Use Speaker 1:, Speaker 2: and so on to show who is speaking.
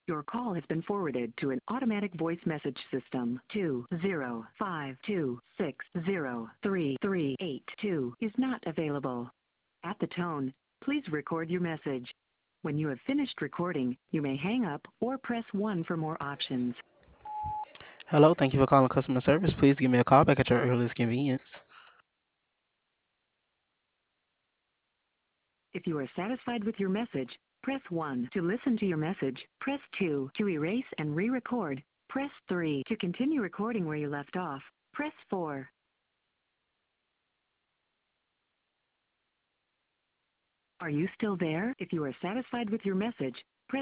Speaker 1: Your call has been forwarded to an automatic voice message system. 20526033382 is not available. At the tone, please record your message. When you have finished recording, you may hang up or press 1 for more options.
Speaker 2: Hello, thank you for calling customer service. Please give me a call back at your earliest convenience.
Speaker 1: If you are satisfied with your message, press 1 to listen to your message. Press 2 to erase and re-record. Press 3 to continue recording where you left off. Press 4. Are you still there? If you are satisfied with your message,